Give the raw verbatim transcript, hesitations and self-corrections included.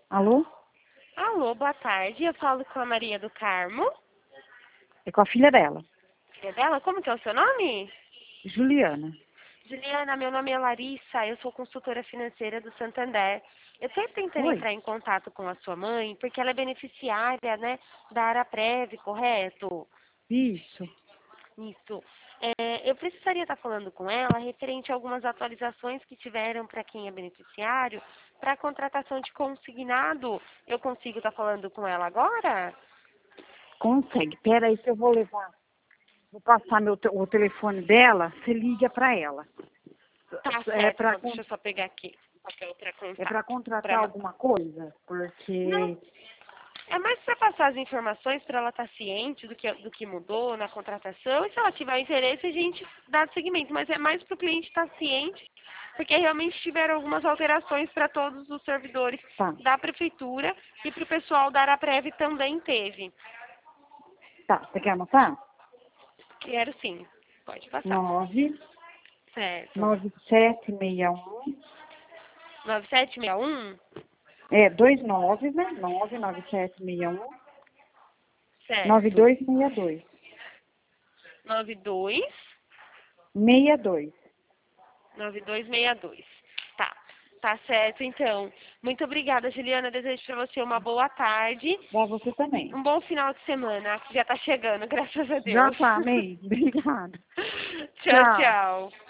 Alô? Alô, boa tarde. Eu falo com a Maria do Carmo. É com a filha dela, Filha dela, como que é o seu nome? Juliana. Juliana, meu nome é Larissa, eu sou consultora financeira do Santander. Eu estou tentando Oi? entrar em contato com a sua mãe, porque ela é beneficiária, né, da Araprev, correto? Isso. Isso. É, eu precisaria estar falando com ela referente a algumas atualizações que tiveram para quem é beneficiário, para a contratação de consignado. Eu consigo estar falando com ela agora? Consegue. Pera aí que eu vou levar. Vou passar meu, te- o telefone dela, você liga pra ela. Tá É certo, pra, então con- deixa eu só pegar aqui o papel para é pra contato. contratar Pra... alguma coisa? Não, Porque... é mais para passar as informações para ela estar ciente do que, do que mudou na contratação e se ela tiver interesse a gente dá seguimento, mas é mais para o cliente estar ciente, porque realmente tiveram algumas alterações para todos os servidores Tá, da prefeitura e para o pessoal da Araprev também teve. tá. Você quer anotar? Quero sim, pode passar. Nove Certo. nove sete seis um. nove sete seis um? É, dois nove, né? Nove nove sete seis um. Nove Certo. dois seis dois. nove dois Seis dois. nove dois seis dois. Tá. Tá certo, então. Muito obrigada, Juliana. Desejo para você uma boa tarde Pra você e também. um bom final de semana, que já tá chegando, graças a Já Deus. tá, amém. Obrigada. Tchau, Tchau. tchau.